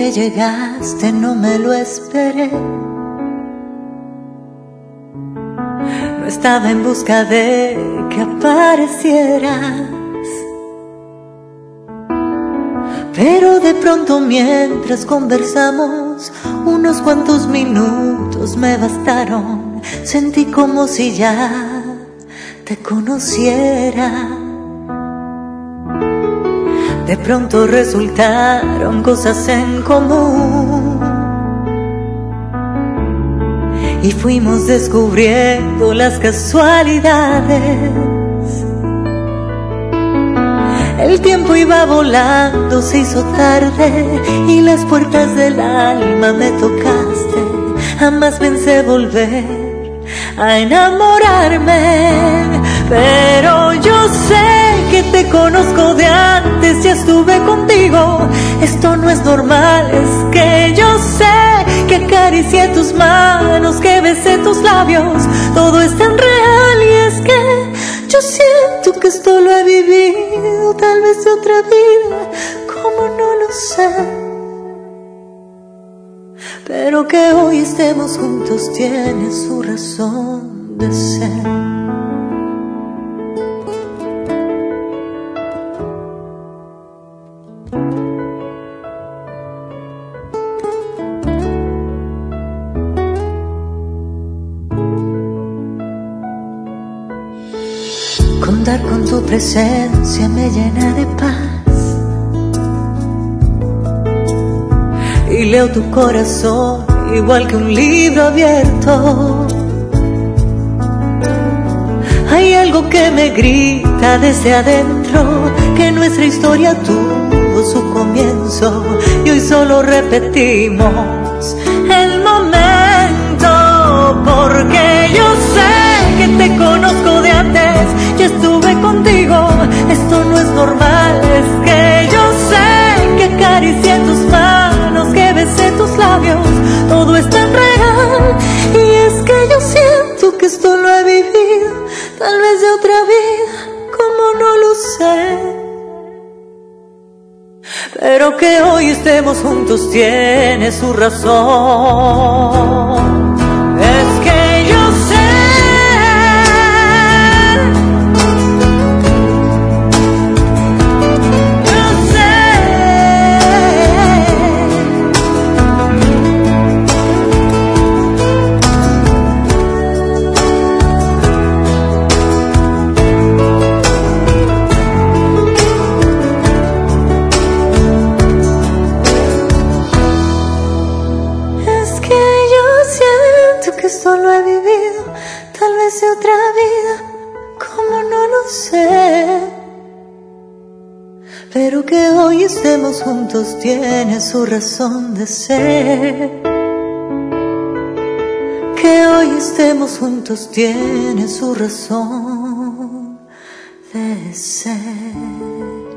que llegaste no me lo esperé. No estaba en busca de que aparecieras, pero de pronto mientras conversamos, unos cuantos minutos me bastaron. Sentí como si ya te conociera. De pronto resultaron cosas en común y fuimos descubriendo las casualidades. El tiempo iba volando, se hizo tarde y las puertas del alma me tocaste. Jamás pensé volver a enamorarme, pero yo sé que te conozco de antes, ya estuve contigo. Esto no es normal, es que yo sé que acaricié tus manos, que besé tus labios. Todo es tan real y es que yo siento que esto lo he vivido, tal vez de otra vida, como no lo sé. Pero que hoy estemos juntos tiene su razón de ser. Contar con tu presencia me llena de paz y leo tu corazón igual que un libro abierto. Hay algo que me grita desde adentro, que nuestra historia tuvo su comienzo y hoy solo repetimos el momento. Porque yo sé que te conozco de antes, ya estuve contigo. Esto no es normal, es que yo sé que acaricié tus manos, que besé tus labios. Todo es tan real y es que yo siento que esto lo he vivido, tal vez de otra vida, como no lo sé. Pero que hoy estemos juntos tiene su razón. Es que yo sé que esto lo he vivido, tal vez de otra vida, como no lo sé. Pero que hoy estemos juntos tiene su razón de ser. Que hoy estemos juntos tiene su razón de ser.